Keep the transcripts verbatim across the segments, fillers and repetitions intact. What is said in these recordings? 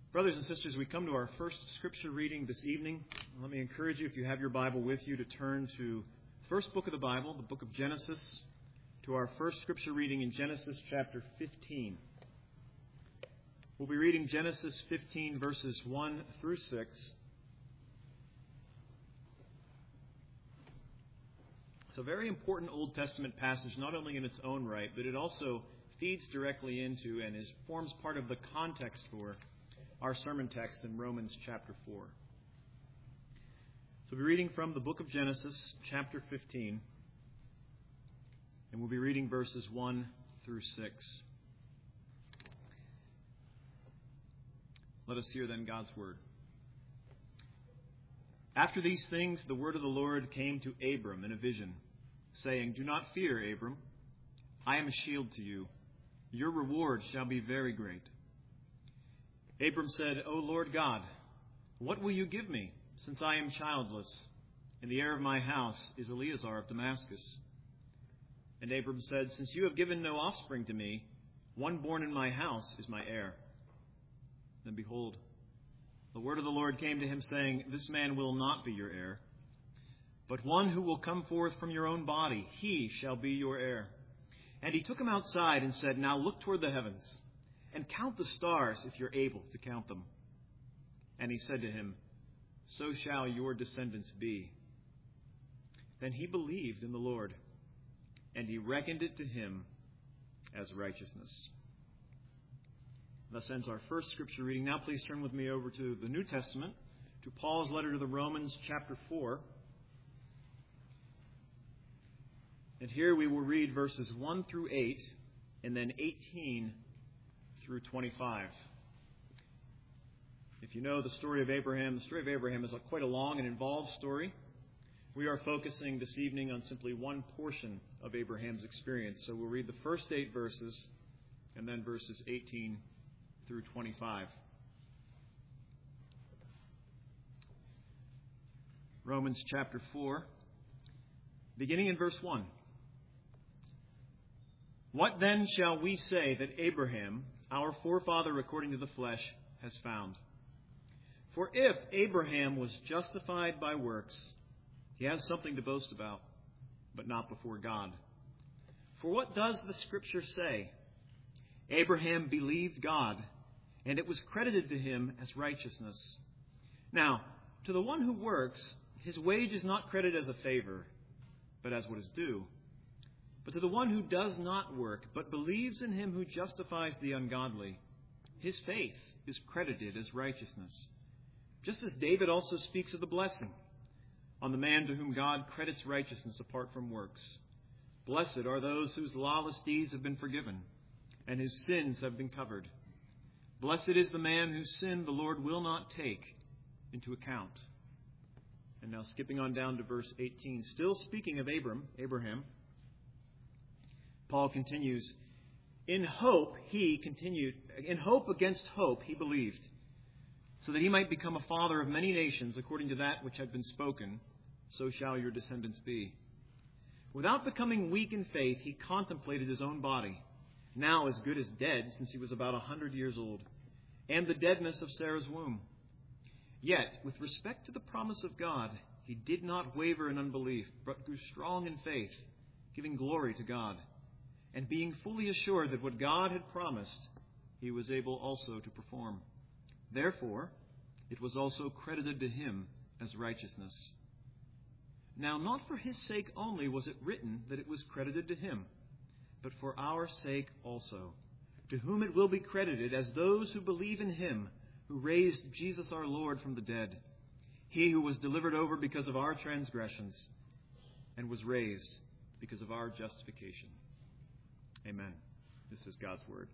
Brothers and sisters, we come to our first scripture reading this evening. Let me encourage you, if you have your Bible with you, to turn to the first book of the Bible, the book of Genesis, to our first scripture reading in Genesis chapter fifteen. We'll be reading Genesis fifteen, verses one through six. It's a very important Old Testament passage, not only in its own right, but it also feeds directly into and is forms part of the context for our sermon text in Romans chapter four. So we'll be reading from the book of Genesis, chapter fifteen, and we'll be reading verses one through six. Let us hear then God's word. After these things, the word of the Lord came to Abram in a vision, saying, "Do not fear, Abram. I am a shield to you. Your reward shall be very great." Abram said, "O Lord God, what will you give me, since I am childless, and the heir of my house is Eliezer of Damascus?" And Abram said, "Since you have given no offspring to me, one born in my house is my heir." Then behold, the word of the Lord came to him, saying, "This man will not be your heir, but one who will come forth from your own body, he shall be your heir." And he took him outside and said, "Now look toward the heavens, and count the stars if you're able to count them." And he said to him, "So shall your descendants be." Then he believed in the Lord, and he reckoned it to him as righteousness. Thus ends our first scripture reading. Now please turn with me over to the New Testament, to Paul's letter to the Romans, chapter four. And here we will read verses one through eight, and then eighteen through twenty-five. If you know the story of Abraham, the story of Abraham is a quite a long and involved story. We are focusing this evening on simply one portion of Abraham's experience. So we'll read the first eight verses, and then verses eighteen through twenty-five. Romans chapter four, beginning in verse one. "What then shall we say that Abraham, our forefather according to the flesh, has found? For if Abraham was justified by works, he has something to boast about, but not before God. For what does the Scripture say? Abraham believed God, and it was credited to him as righteousness. Now, to the one who works, his wage is not credited as a favor, but as what is due. But to the one who does not work, but believes in him who justifies the ungodly, his faith is credited as righteousness. Just as David also speaks of the blessing on the man to whom God credits righteousness apart from works. Blessed are those whose lawless deeds have been forgiven, and whose sins have been covered. Blessed is the man whose sin the Lord will not take into account." And now skipping on down to verse eighteen, still speaking of Abram, Abraham, Paul continues, "In hope he continued, in hope against hope he believed, so that he might become a father of many nations according to that which had been spoken, so shall your descendants be. Without becoming weak in faith, he contemplated his own body, now as good as dead, since he was about a hundred years old, and the deadness of Sarah's womb. Yet, with respect to the promise of God, he did not waver in unbelief, but grew strong in faith, giving glory to God, and being fully assured that what God had promised, he was able also to perform. Therefore, it was also credited to him as righteousness. Now, not for his sake only was it written that it was credited to him, but for our sake also, to whom it will be credited as those who believe in him who raised Jesus our Lord from the dead, he who was delivered over because of our transgressions and was raised because of our justification." Amen. This is God's word.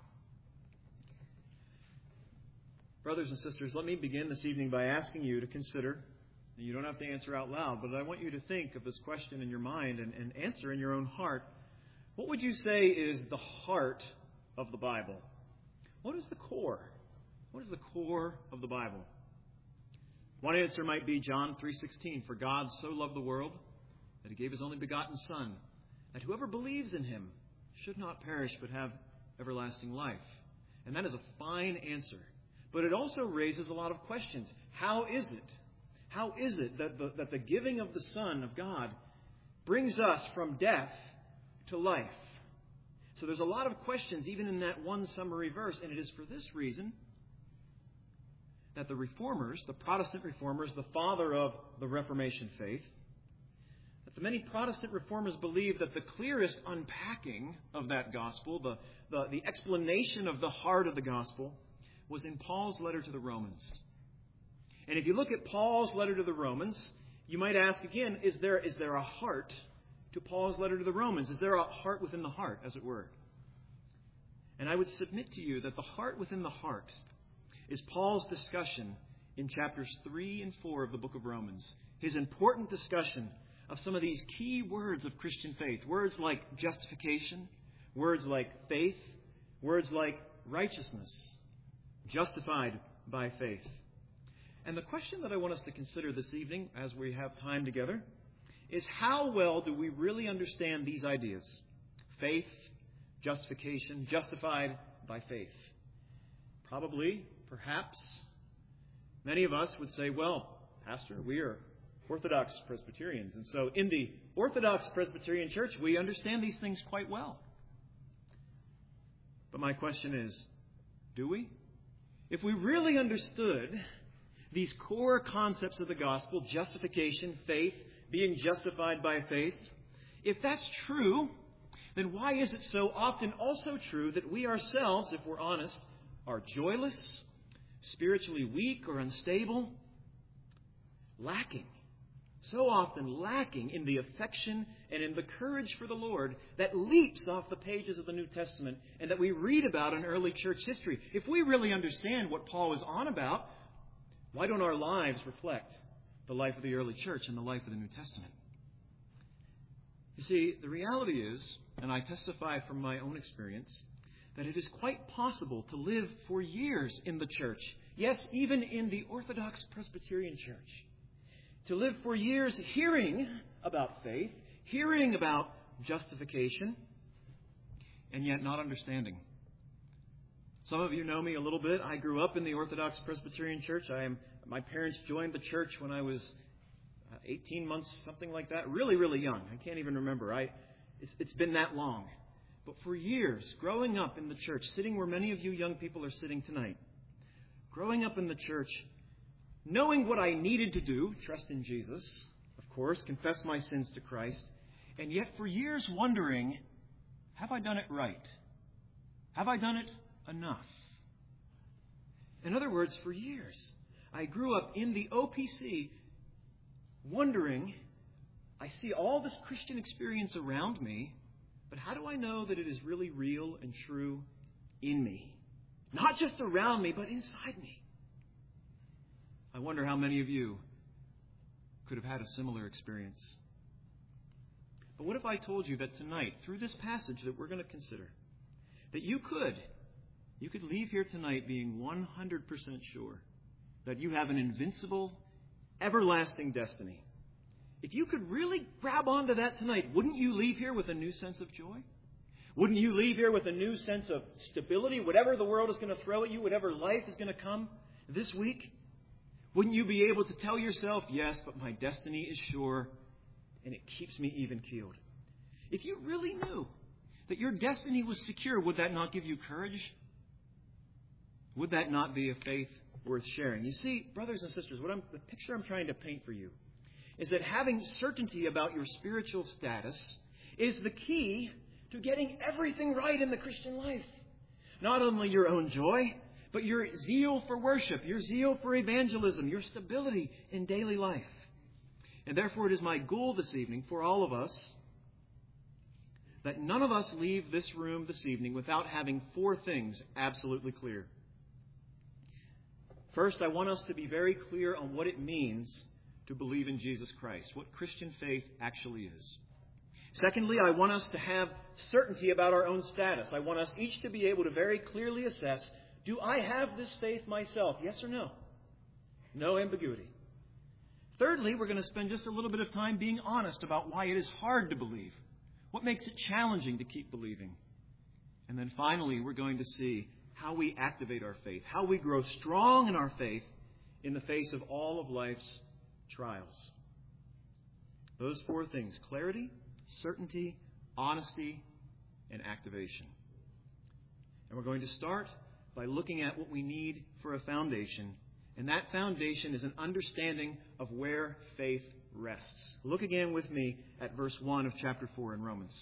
Brothers and sisters, let me begin this evening by asking you to consider, and you don't have to answer out loud, but I want you to think of this question in your mind and, and answer in your own heart. What would you say is the heart of the Bible? What is the core? What is the core of the Bible? One answer might be John three sixteen, "For God so loved the world that he gave his only begotten Son, that whoever believes in him should not perish but have everlasting life." And that is a fine answer. But it also raises a lot of questions. How is it? How is it that the, that the giving of the Son of God brings us from death to life? So there's a lot of questions even in that one summary verse, and it is for this reason that the Reformers, the Protestant Reformers, the father of the Reformation faith, that the many Protestant Reformers believe that the clearest unpacking of that gospel, the, the, the explanation of the heart of the gospel, was in Paul's letter to the Romans. And if you look at Paul's letter to the Romans, you might ask again, is there is there a heart to Paul's letter to the Romans? Is there a heart within the heart, as it were? And I would submit to you that the heart within the heart is Paul's discussion in chapters three and four of the book of Romans. His important discussion of some of these key words of Christian faith. Words like justification, words like faith, words like righteousness, justified by faith. And the question that I want us to consider this evening, as we have time together, is how well do we really understand these ideas? Faith, justification, justified by faith. Probably, perhaps, many of us would say, well, Pastor, we are Orthodox Presbyterians. And so in the Orthodox Presbyterian Church, we understand these things quite well. But my question is, do we? If we really understood these core concepts of the gospel, justification, faith, being justified by faith, if that's true, then why is it so often also true that we ourselves, if we're honest, are joyless, spiritually weak or unstable, lacking, so often lacking in the affection and in the courage for the Lord that leaps off the pages of the New Testament and that we read about in early church history? If we really understand what Paul is on about, why don't our lives reflect the life of the early church and the life of the New Testament? You see, the reality is, and I testify from my own experience, that it is quite possible to live for years in the church, yes, even in the Orthodox Presbyterian Church, to live for years hearing about faith, hearing about justification, and yet not understanding. Some of you know me a little bit. I grew up in the Orthodox Presbyterian Church. I am. My parents joined the church when I was eighteen months, something like that. Really, really young. I can't even remember. I, it's, it's been that long. But for years, growing up in the church, sitting where many of you young people are sitting tonight, growing up in the church, knowing what I needed to do, trust in Jesus, of course, confess my sins to Christ, and yet for years wondering, have I done it right? Have I done it enough? In other words, for years, I grew up in the O P C wondering, I see all this Christian experience around me, but how do I know that it is really real and true in me? Not just around me, but inside me. I wonder how many of you could have had a similar experience. But what if I told you that tonight, through this passage that we're going to consider, that you could, you could leave here tonight being one hundred percent sure that you have an invincible, everlasting destiny. If you could really grab onto that tonight, wouldn't you leave here with a new sense of joy? Wouldn't you leave here with a new sense of stability? Whatever the world is going to throw at you, whatever life is going to come this week, wouldn't you be able to tell yourself, yes, but my destiny is sure and it keeps me even-keeled? If you really knew that your destiny was secure, would that not give you courage? Would that not be a faith worth sharing? You see, brothers and sisters, what I'm, the picture I'm trying to paint for you is that having certainty about your spiritual status is the key to getting everything right in the Christian life. Not only your own joy, but your zeal for worship, your zeal for evangelism, your stability in daily life. And therefore it is my goal this evening for all of us that none of us leave this room this evening without having four things absolutely clear. First, I want us to be very clear on what it means to believe in Jesus Christ, what Christian faith actually is. Secondly, I want us to have certainty about our own status. I want us each to be able to very clearly assess, do I have this faith myself? Yes or no? No ambiguity. Thirdly, we're going to spend just a little bit of time being honest about why it is hard to believe. What makes it challenging to keep believing? And then finally, we're going to see how we activate our faith, how we grow strong in our faith in the face of all of life's trials. Those four things: clarity, certainty, honesty, and activation. And we're going to start by looking at what we need for a foundation. And that foundation is an understanding of where faith rests. Look again with me at verse one of chapter four in Romans.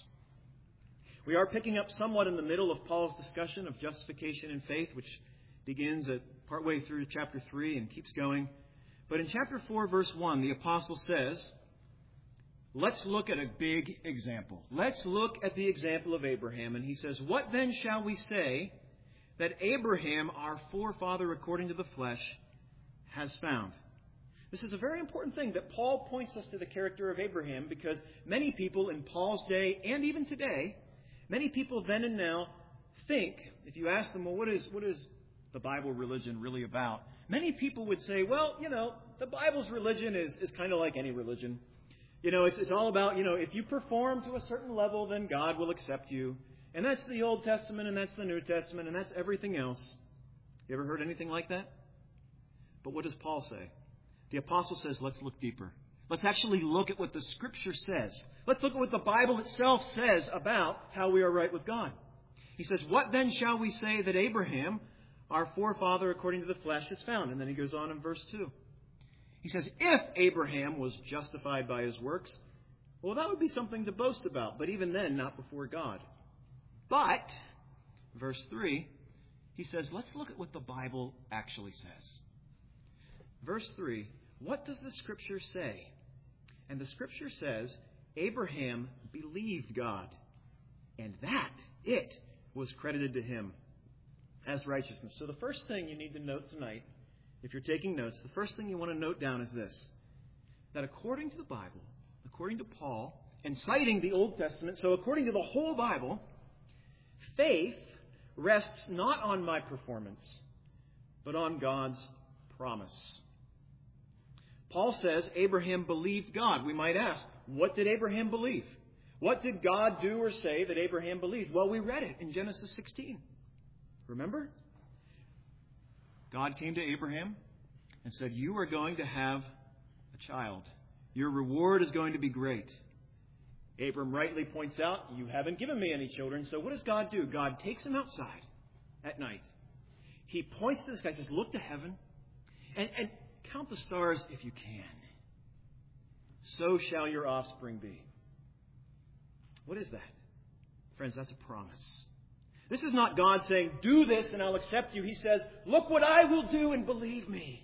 We are picking up somewhat in the middle of Paul's discussion of justification and faith, which begins at partway through chapter three and keeps going. But in chapter four, verse one, the apostle says, let's look at a big example. Let's look at the example of Abraham. And he says, what then shall we say that Abraham, our forefather according to the flesh, has found? This is a very important thing that Paul points us to the character of Abraham, because many people in Paul's day and even today, many people then and now think, if you ask them, well, what is what is the Bible religion really about? Many people would say, well, you know, the Bible's religion is, is kind of like any religion. You know, it's, it's all about, you know, if you perform to a certain level, then God will accept you. And that's the Old Testament, and that's the New Testament, and that's everything else. You ever heard anything like that? But what does Paul say? The apostle says, let's look deeper. Let's actually look at what the Scripture says. Let's look at what the Bible itself says about how we are right with God. He says, what then shall we say that Abraham, our forefather according to the flesh, has found? And then he goes on in verse two. He says, if Abraham was justified by his works, well, that would be something to boast about, but even then, not before God. But, verse three, he says, let's look at what the Bible actually says. Verse three, what does the Scripture say? And the Scripture says, Abraham believed God, and that, it, was credited to him as righteousness. So the first thing you need to note tonight, if you're taking notes, the first thing you want to note down is this: that according to the Bible, according to Paul, and citing the Old Testament, so according to the whole Bible, faith rests not on my performance, but on God's promise. Paul says Abraham believed God. We might ask, what did Abraham believe? What did God do or say that Abraham believed? Well, we read it in Genesis sixteen. Remember? God came to Abraham and said, you are going to have a child. Your reward is going to be great. Abram rightly points out, you haven't given me any children. So what does God do? God takes him outside at night. He points to this guy and says, look to heaven and, and count the stars if you can. So shall your offspring be. What is that? Friends, that's a promise. This is not God saying, do this and I'll accept you. He says, look what I will do and believe me.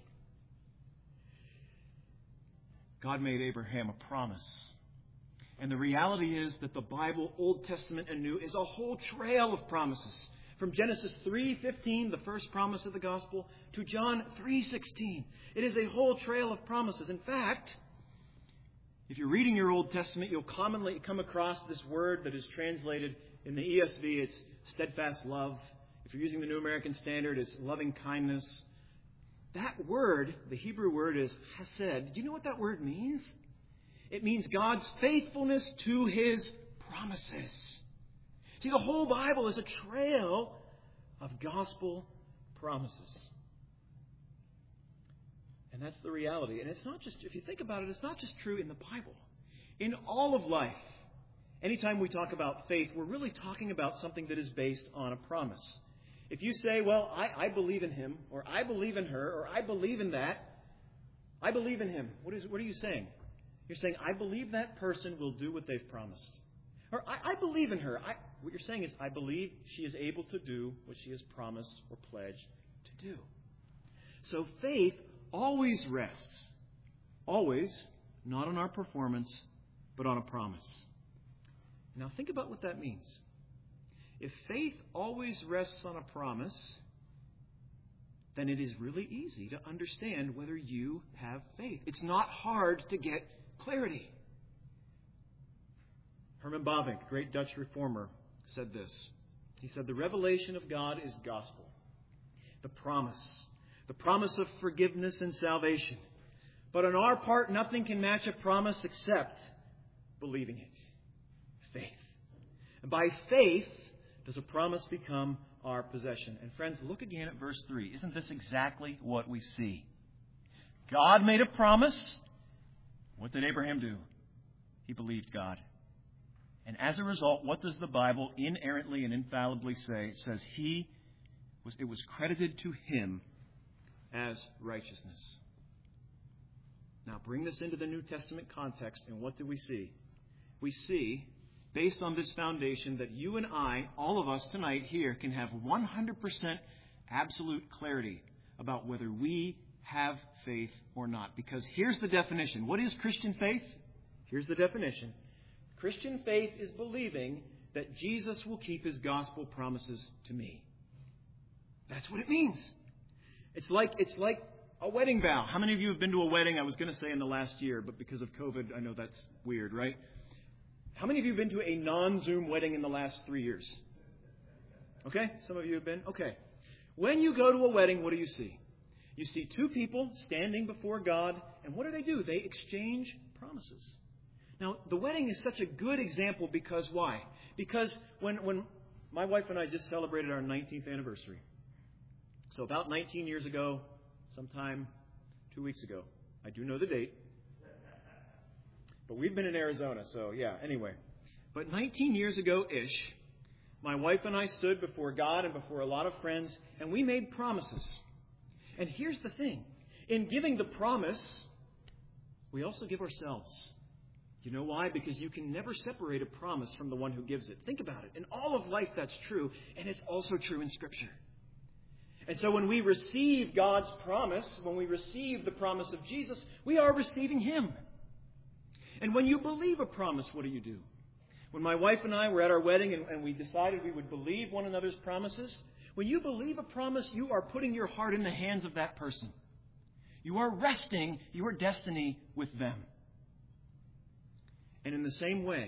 God made Abraham a promise. And the reality is that the Bible, Old Testament and New, is a whole trail of promises. From Genesis three fifteen, the first promise of the gospel, to John three sixteen. It is a whole trail of promises. In fact, if you're reading your Old Testament, you'll commonly come across this word that is translated in the E S V, it's steadfast love. If you're using the New American Standard, it's loving kindness. That word, the Hebrew word is hesed. Do you know what that word means? It means God's faithfulness to His promises. See, the whole Bible is a trail of gospel promises. And that's the reality. And it's not just, if you think about it, it's not just true in the Bible. In all of life, anytime we talk about faith, we're really talking about something that is based on a promise. If you say, well, I, I believe in him, or I believe in her, or I believe in that, I believe in him. What is? What are you saying? You're saying, I believe that person will do what they've promised. Or I, I believe in her. I, what you're saying is, I believe she is able to do what she has promised or pledged to do. So faith always rests. Always, not on our performance, but on a promise. Now think about what that means. If faith always rests on a promise, then it is really easy to understand whether you have faith. It's not hard to get clarity. Herman Bavinck, great Dutch reformer, said this. He said, the revelation of God is gospel. The promise. The promise of forgiveness and salvation. But on our part, nothing can match a promise except believing it. Faith. And by faith does a promise become our possession. And friends, look again at verse three. Isn't this exactly what we see? God made a promise. What did Abraham do? He believed God. And as a result, what does the Bible inerrantly and infallibly say? It says he was, it was credited to him as righteousness. Now bring this into the New Testament context, and what do we see? We see, based on this foundation, that you and I, all of us tonight here, can have one hundred percent absolute clarity about whether we have faith or not. Because here's the definition. What is Christian faith? Here's the definition. Christian faith is believing that Jesus will keep his gospel promises to me. That's what it means. It's like it's like a wedding vow. How many of you have been to a wedding? I was going to say in the last year, but because of COVID, I know that's weird, right? How many of you have been to a non-Zoom wedding in the last three years? Okay, some of you have been. Okay. When you go to a wedding, what do you see? You see two people standing before God, and what do they do? They exchange promises. Now, the wedding is such a good example because why? Because when, when my wife and I just celebrated our nineteenth anniversary. So about nineteen years ago, sometime two weeks ago. I do know the date. But we've been in Arizona, so yeah, anyway. But nineteen years ago-ish, my wife and I stood before God and before a lot of friends, and we made promises. And here's the thing. In giving the promise, we also give ourselves. You know why? Because you can never separate a promise from the one who gives it. Think about it. In all of life, that's true, and it's also true in Scripture. And so when we receive God's promise, when we receive the promise of Jesus, we are receiving Him. And when you believe a promise, what do you do? When my wife and I were at our wedding and, and we decided we would believe one another's promises, when you believe a promise, you are putting your heart in the hands of that person. You are resting your destiny with them. And in the same way,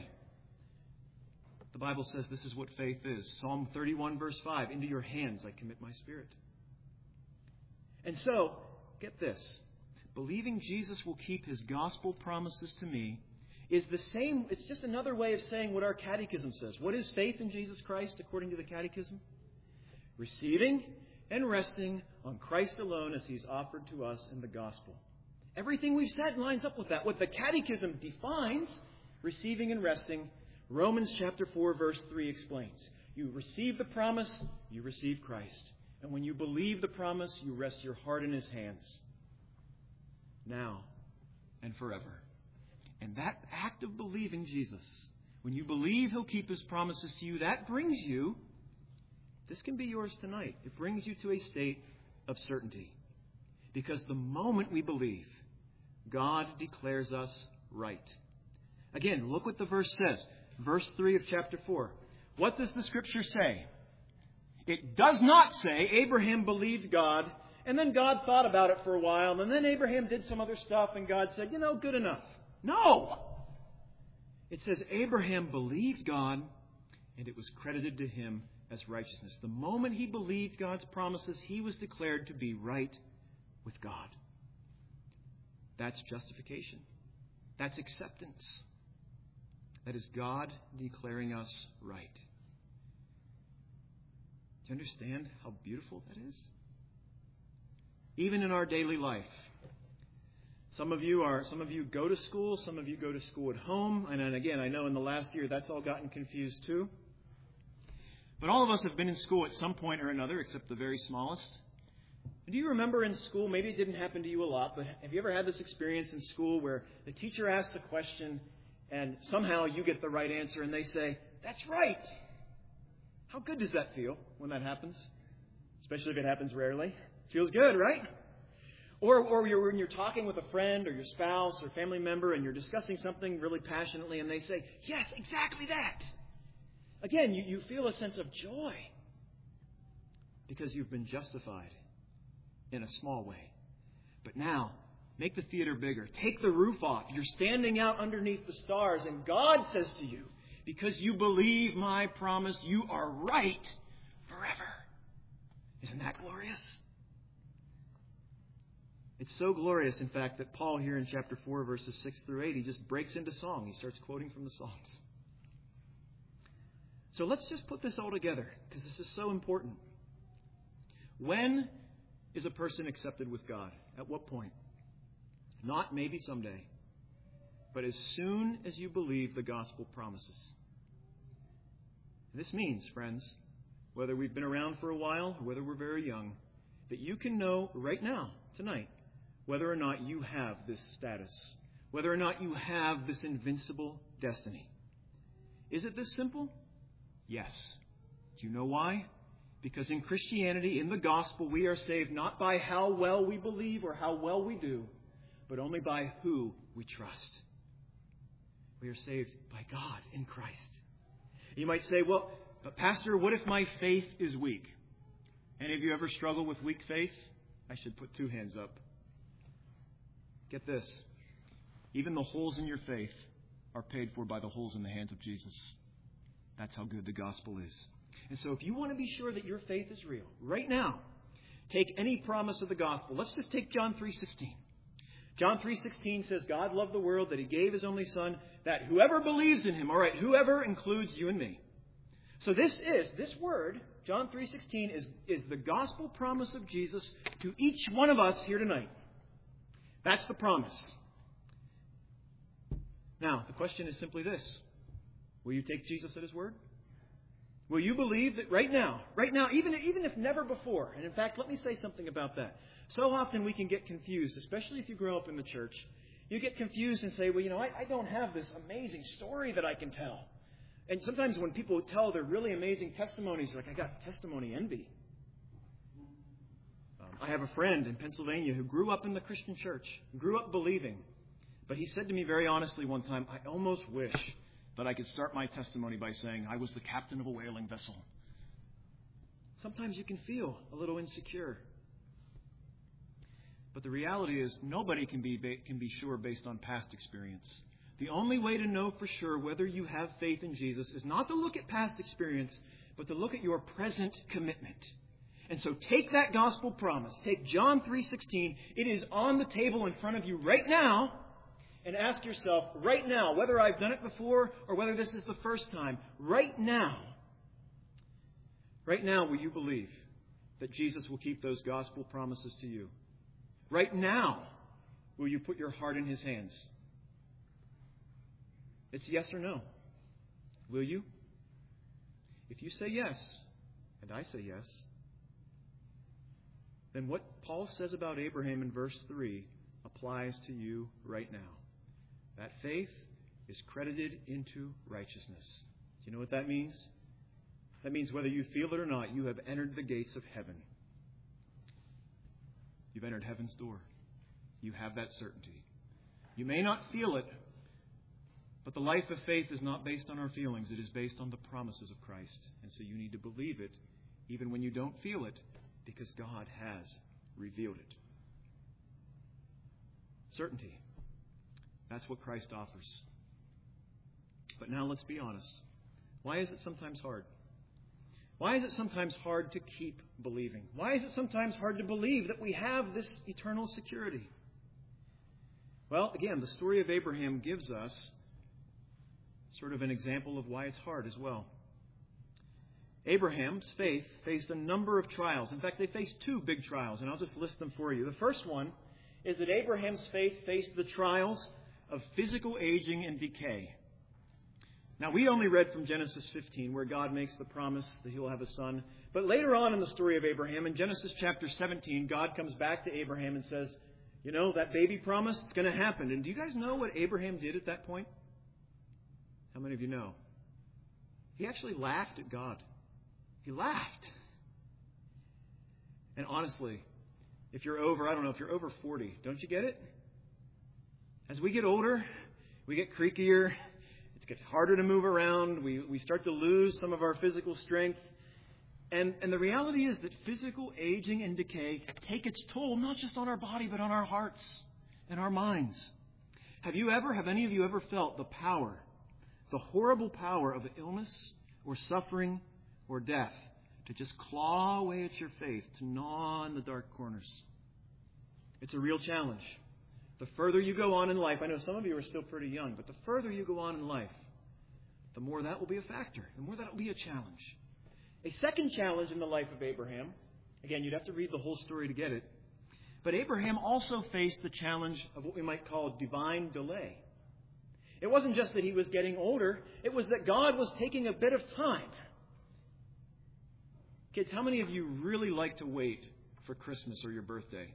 the Bible says this is what faith is. Psalm thirty-one, verse five, into your hands I commit my spirit. And so, get this. Believing Jesus will keep his gospel promises to me is the same. It's just another way of saying what our catechism says. What is faith in Jesus Christ according to the catechism? Receiving and resting on Christ alone as he's offered to us in the gospel. Everything we've said lines up with that. What the catechism defines, receiving and resting, Romans chapter four, verse three explains. You receive the promise, you receive Christ. And when you believe the promise, you rest your heart in his hands. Now and forever. And that act of believing Jesus, when you believe he'll keep his promises to you, that brings you, this can be yours tonight. It brings you to a state of certainty. Because the moment we believe, God declares us right. Again, look what the verse says. Verse three of chapter four. What does the Scripture say? It does not say Abraham believed God, and then God thought about it for a while, and then Abraham did some other stuff, and God said, you know, good enough. No! It says Abraham believed God, and it was credited to him as righteousness. The moment he believed God's promises, he was declared to be right with God. That's justification. That's acceptance. That is God declaring us right. Do you understand how beautiful that is? Even in our daily life. Some of you are, some of you go to school, some of you go to school at home, and then again, I know in the last year that's all gotten confused too. But all of us have been in school at some point or another, except the very smallest. Do you remember in school, maybe it didn't happen to you a lot, but have you ever had this experience in school where the teacher asks a question and somehow you get the right answer and they say, that's right. How good does that feel when that happens? Especially if it happens rarely. Feels good, right? Or, or you're, when you're talking with a friend or your spouse or family member and you're discussing something really passionately and they say, yes, exactly that. Again, you, you feel a sense of joy because you've been justified in a small way. But now, make the theater bigger. Take the roof off. You're standing out underneath the stars and God says to you, because you believe my promise, you are right forever. Isn't that glorious? It's so glorious, in fact, that Paul here in chapter four, verses six through eight, he just breaks into song. He starts quoting from the Psalms. So let's just put this all together, because this is so important. When is a person accepted with God? At what point? Not maybe someday, but as soon as you believe the gospel promises. This means, friends, whether we've been around for a while or whether we're very young, that you can know right now, tonight, whether or not you have this status, whether or not you have this invincible destiny. Is it this simple? Yes. Do you know why? Because in Christianity, in the gospel, we are saved not by how well we believe or how well we do, but only by who we trust. We are saved by God in Christ. You might say, well, but Pastor, what if my faith is weak? Any of you ever struggle with weak faith? I should put two hands up. Get this. Even the holes in your faith are paid for by the holes in the hands of Jesus. That's how good the gospel is. And so if you want to be sure that your faith is real, right now, take any promise of the gospel. Let's just take John three sixteen. John three sixteen says, God loved the world, that He gave His only Son, that whoever believes in Him, all right, whoever includes you and me. So this is, this word, John three sixteen, is, is the gospel promise of Jesus to each one of us here tonight. That's the promise. Now, the question is simply this. Will you take Jesus at His word? Will you believe that right now, right now, even, even if never before, and in fact, let me say something about that. So often we can get confused, especially if you grow up in the church. You get confused and say, well, you know, I, I don't have this amazing story that I can tell. And sometimes when people tell their really amazing testimonies, like, I got testimony envy. Um, I have a friend in Pennsylvania who grew up in the Christian church, grew up believing. But he said to me very honestly one time, I almost wish that I could start my testimony by saying I was the captain of a whaling vessel. Sometimes you can feel a little insecure. But the reality is nobody can be can be sure based on past experience. The only way to know for sure whether you have faith in Jesus is not to look at past experience, but to look at your present commitment. And so take that gospel promise. Take John three sixteen. It is on the table in front of you right now. And ask yourself right now, whether I've done it before or whether this is the first time, right now, right now, will you believe that Jesus will keep those gospel promises to you? Right now, will you put your heart in His hands? It's yes or no. Will you? If you say yes, and I say yes, then what Paul says about Abraham in verse three applies to you right now. That faith is credited into righteousness. Do you know what that means? That means whether you feel it or not, you have entered the gates of heaven. You've entered heaven's door. You have that certainty. You may not feel it, but the life of faith is not based on our feelings. It is based on the promises of Christ. And so you need to believe it even when you don't feel it, because God has revealed it. Certainty. That's what Christ offers. But now let's be honest. Why is it sometimes hard? Why is it sometimes hard to keep believing? Why is it sometimes hard to believe that we have this eternal security? Well, again, the story of Abraham gives us sort of an example of why it's hard as well. Abraham's faith faced a number of trials. In fact, they faced two big trials, and I'll just list them for you. The first one is that Abraham's faith faced the trials of physical aging and decay. Now, we only read from Genesis fifteen, where God makes the promise that He'll have a son. But later on in the story of Abraham, in Genesis chapter seventeen, God comes back to Abraham and says, you know, that baby promise, it's going to happen. And do you guys know what Abraham did at that point? How many of you know? He actually laughed at God. He laughed. And honestly, if you're over, I don't know, if you're over forty, don't you get it? As we get older, we get creakier. It gets harder to move around. We we start to lose some of our physical strength. And, and the reality is that physical aging and decay take its toll, not just on our body, but on our hearts and our minds. Have you ever, have any of you ever felt the power, the horrible power of illness or suffering or death to just claw away at your faith, to gnaw in the dark corners? It's a real challenge. The further you go on in life, I know some of you are still pretty young, but the further you go on in life, the more that will be a factor, the more that will be a challenge. A second challenge in the life of Abraham, a Again, you'd have to read the whole story to get it. But Abraham also faced the challenge of what we might call divine delay. It wasn't just that he was getting older. It was that God was taking a bit of time. Kids, how many of you really like to wait for Christmas or your birthday?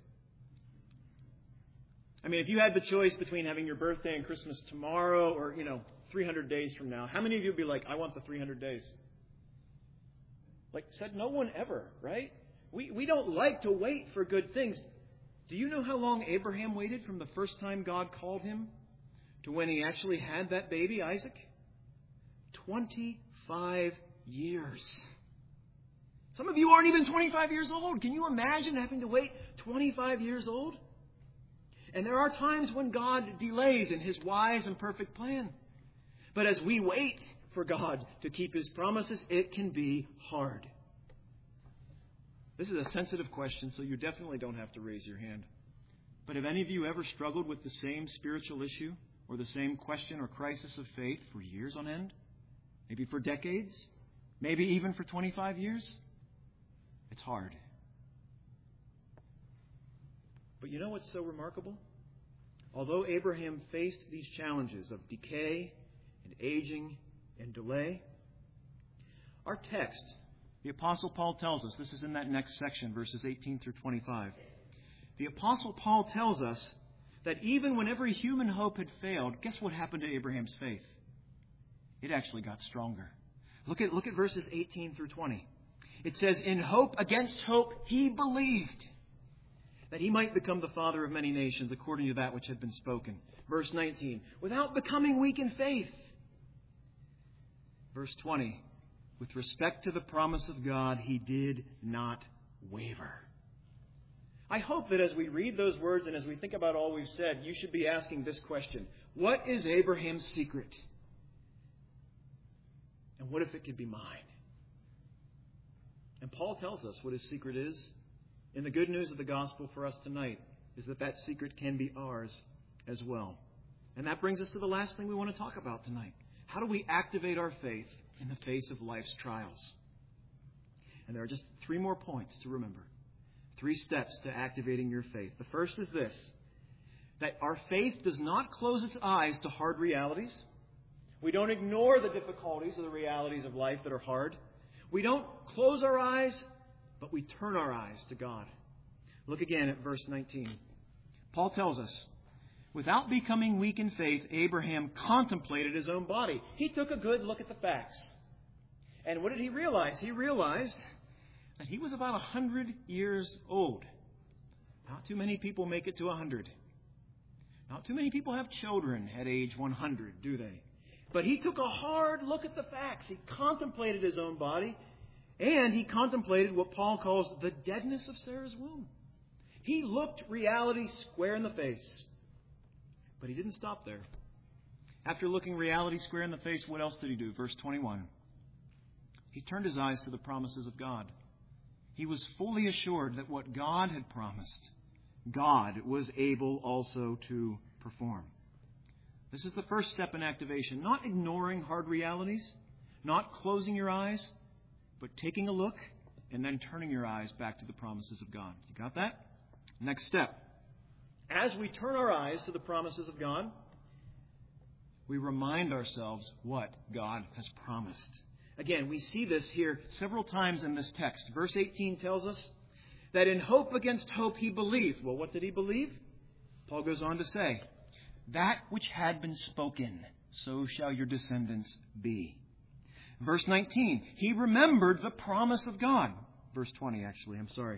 I mean, if you had the choice between having your birthday and Christmas tomorrow or, you know, three hundred days from now, how many of you would be like, I want the three hundred days? Like, said no one ever, right? We, we don't like to wait for good things. Do you know how long Abraham waited from the first time God called him to when he actually had that baby, Isaac? twenty-five years. Some of you aren't even twenty-five years old. Can you imagine having to wait twenty-five years old? And there are times when God delays in His wise and perfect plan. But as we wait for God to keep His promises, it can be hard. This is a sensitive question, so you definitely don't have to raise your hand. But have any of you ever struggled with the same spiritual issue or the same question or crisis of faith for years on end? Maybe for decades? Maybe even for twenty-five years? It's hard. But you know what's so remarkable? Although Abraham faced these challenges of decay and aging and delay, our text, the Apostle Paul tells us, this is in that next section, verses eighteen through twenty-five. The Apostle Paul tells us that even when every human hope had failed, guess what happened to Abraham's faith? It actually got stronger. Look at, look at verses eighteen through twenty. It says, in hope against hope, he believed that he might become the father of many nations according to that which had been spoken. Verse nineteen, without becoming weak in faith. Verse twenty, with respect to the promise of God, he did not waver. I hope that as we read those words and as we think about all we've said, you should be asking this question. What is Abraham's secret? And what if it could be mine? And Paul tells us what his secret is. And the good news of the gospel for us tonight is that that secret can be ours as well. And that brings us to the last thing we want to talk about tonight. How do we activate our faith in the face of life's trials? And there are just three more points to remember. Three steps to activating your faith. The first is this, that our faith does not close its eyes to hard realities. We don't ignore the difficulties or the realities of life that are hard. We don't close our eyes, but we turn our eyes to God. Look again at verse nineteen. Paul tells us, without becoming weak in faith, Abraham contemplated his own body. He took a good look at the facts. And what did he realize? He realized that he was about one hundred years old. Not too many people make it to one hundred. Not too many people have children at age one hundred, do they? But he took a hard look at the facts. He contemplated his own body. And he contemplated what Paul calls the deadness of Sarah's womb. He looked reality square in the face. But he didn't stop there. After looking reality square in the face, what else did he do? Verse twenty-one. He turned his eyes to the promises of God. He was fully assured that what God had promised, God was able also to perform. This is the first step in activation. Not ignoring hard realities, not closing your eyes, but taking a look and then turning your eyes back to the promises of God. You got that? Next step. As we turn our eyes to the promises of God, we remind ourselves what God has promised. Again, we see this here several times in this text. Verse eighteen tells us that in hope against hope he believed. Well, what did he believe? Paul goes on to say, that which had been spoken, so shall your descendants be. Verse nineteen, he remembered the promise of God. Verse twenty, actually, I'm sorry.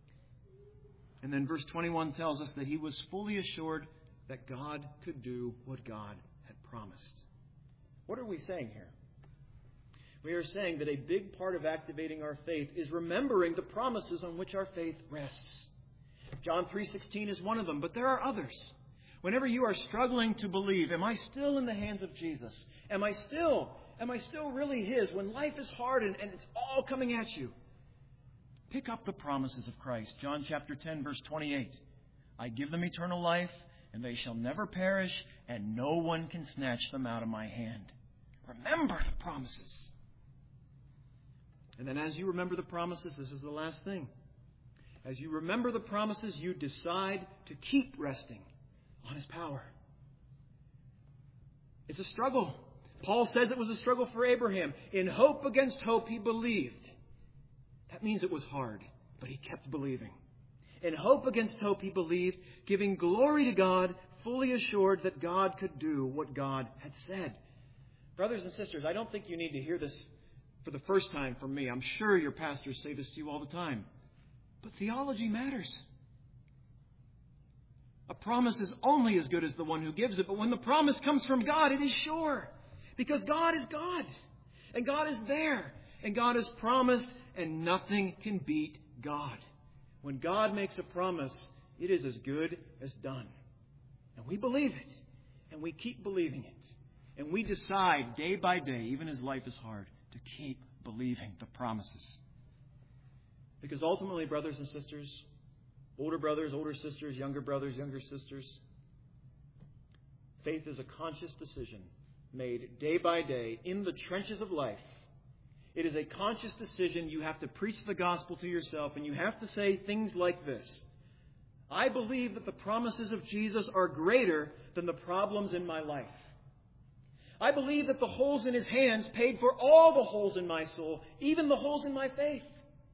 And then verse twenty-one tells us that he was fully assured that God could do what God had promised. What are we saying here? We are saying that a big part of activating our faith is remembering the promises on which our faith rests. John three sixteen is one of them, but there are others. Whenever you are struggling to believe, am I still in the hands of Jesus? Am I still, am I still really His? When life is hard and, and it's all coming at you, pick up the promises of Christ. John chapter ten, verse twenty-eight. I give them eternal life, and they shall never perish, and no one can snatch them out of my hand. Remember the promises. And then as you remember the promises, this is the last thing. as you remember the promises, you decide to keep resting on His power. It's a struggle. Paul says it was a struggle for Abraham. In hope against hope, he believed. That means it was hard, but he kept believing. In hope against hope, he believed, giving glory to God, fully assured that God could do what God had said. Brothers and sisters, I don't think you need to hear this for the first time from me. I'm sure your pastors say this to you all the time. But theology matters. A promise is only as good as the one who gives it. But when the promise comes from God, it is sure. Because God is God. And God is there. And God has promised. And nothing can beat God. When God makes a promise, it is as good as done. And we believe it. And we keep believing it. And we decide day by day, even as life is hard, to keep believing the promises. Because ultimately, brothers and sisters, older brothers, older sisters, younger brothers, younger sisters, faith is a conscious decision made day by day in the trenches of life. It is a conscious decision. You have to preach the gospel to yourself, and you have to say things like this. I believe that the promises of Jesus are greater than the problems in my life. I believe that the holes in His hands paid for all the holes in my soul, even the holes in my faith.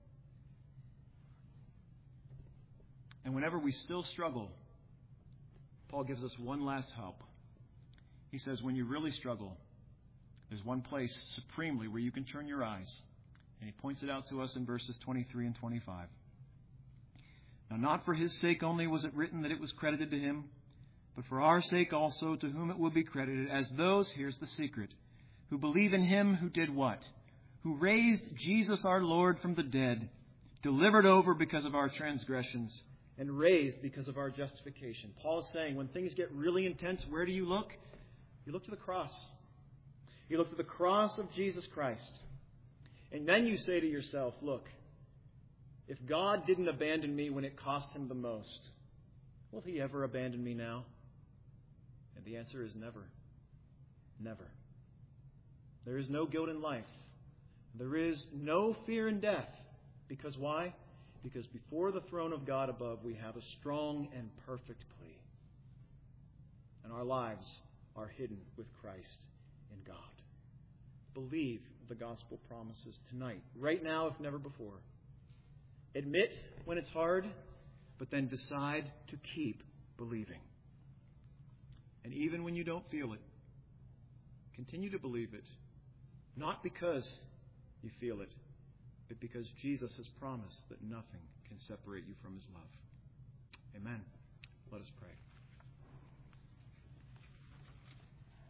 And whenever we still struggle, Paul gives us one last help. He says, when you really struggle, there's one place supremely where you can turn your eyes. And he points it out to us in verses twenty-three and twenty-five. Now, not for His sake only was it written that it was credited to Him, but for our sake also, to whom it will be credited, as those, here's the secret, who believe in Him who did what? Who raised Jesus our Lord from the dead, delivered over because of our transgressions, and raised because of our justification. Paul is saying, when things get really intense, where do you look? You look to the cross. You look to the cross of Jesus Christ. And then you say to yourself, look, if God didn't abandon me when it cost Him the most, will He ever abandon me now? And the answer is never. Never. There is no guilt in life. There is no fear in death. Because why? Because before the throne of God above, we have a strong and perfect plea. And our lives are hidden with Christ in God. Believe the gospel promises tonight, right now, if never before. Admit when it's hard, but then decide to keep believing. And even when you don't feel it, continue to believe it. Not because you feel it, but because Jesus has promised that nothing can separate you from His love. Amen. Let us pray.